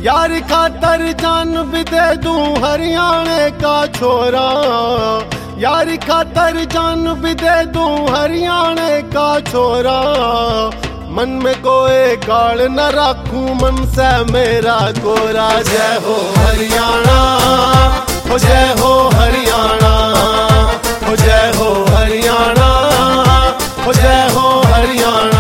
यार खातर जान भी दे दूं हरियाणे का छोरा, यार खातर जान भी दे दूं हरियाणे का छोरा। मन में कोई गाल न रखूं मन से मेरा गोरा। जय हो हरियाणा, हो जय हो हरियाणा, हो जय हो हरियाणा, हो जय हो हरियाणा।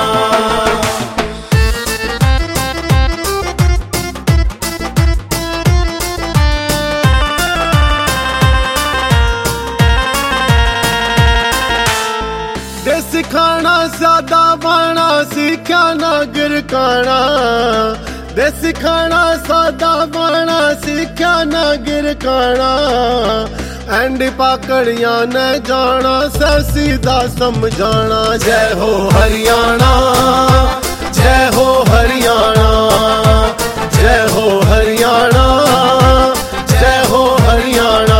देसी खाना सादा बाना सीखा नागर काना, देसी खाना सादा बाना सीखा नागर काना। एंडी पाकड़िया ने जाना से सीधा समझाना। जय हो हरियाणा, जय हो हरियाणा, जय हो हरियाणा, जय हो हरियाणा।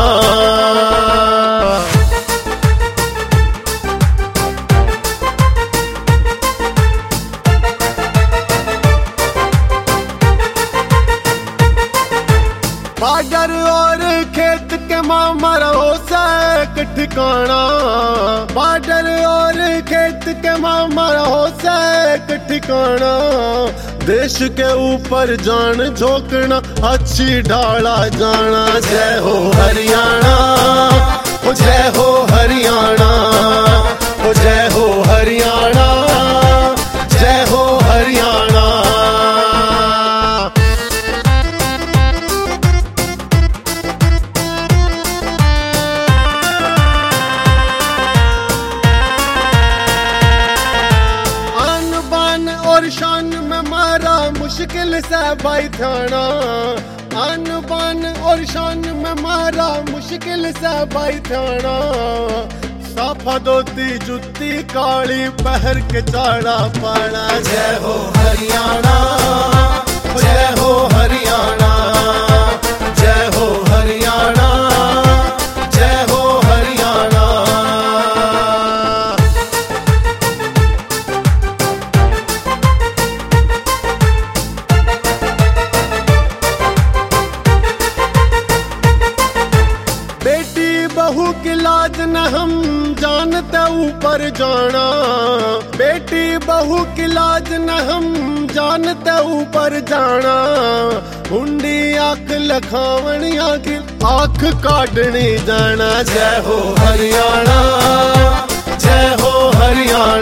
बाजार और खेत के मामा रहो से एक ठिकाना, बाजार और खेत के मामा रहो से एक ठिकाना। देश के ऊपर जान झोंकना अच्छी ढाला जाना। जय हो हरियाणा, हो जय हो हरियाणा, हो जय हो हरियाणा, जय हो हरियाणा। और शान में मारा मुश्किल से भाई थाना, आन बान और शान में मारा मुश्किल से भाई थाना। साफा धोती जुत्ती काली पहर के चाड़ा पाना। जय हो हरियाणा, जय हो हरियाणा, जय हो हरियाणा, जय हो हरियाणा। बेटी बहू की लाज न हम जानते ऊपर जाना, बेटी बहू की लाज न हम जानते ऊपर जाना। हुंडी आंख लखावनिया की आंख काटनी जाना। जय हो हरियाणा, जय हो हरियाणा।